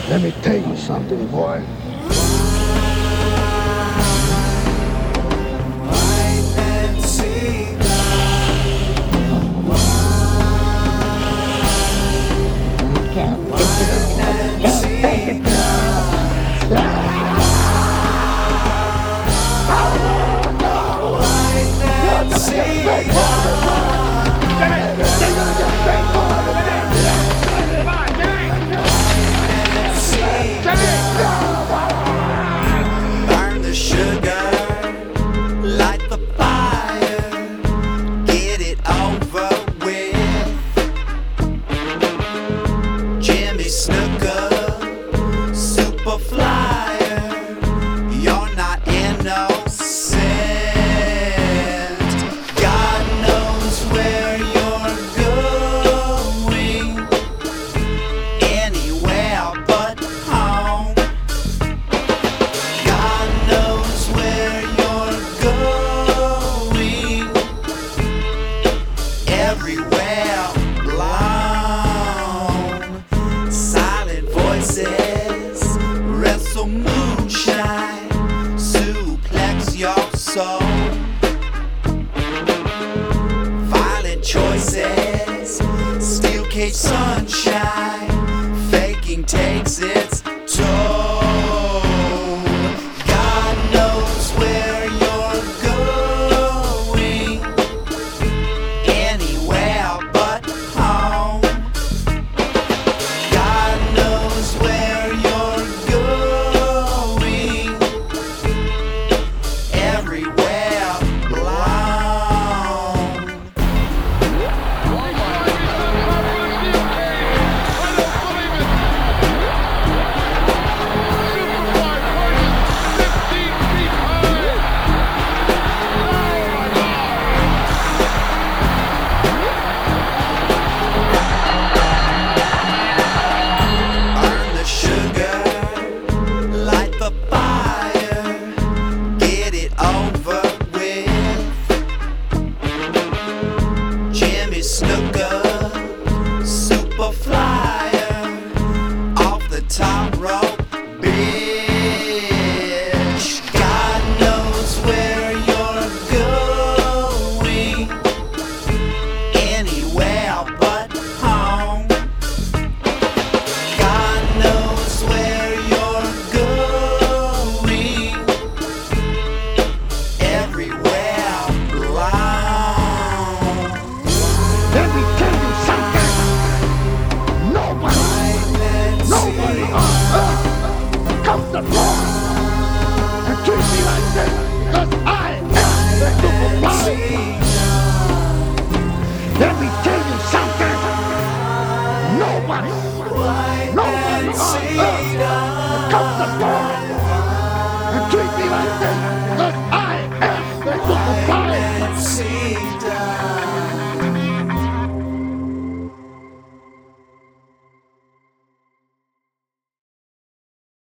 Let me tell you something, boy. Burn the sugar, light the fire, get it over with. Jimmy Snooker, super flyer, you're not innocent. God knows where you're going, anywhere but home. God knows where you're going, everywhere blown. Silent voices wrestle moonshine, suplex your soul. Violent choices, steel cage sunshine, faking takes it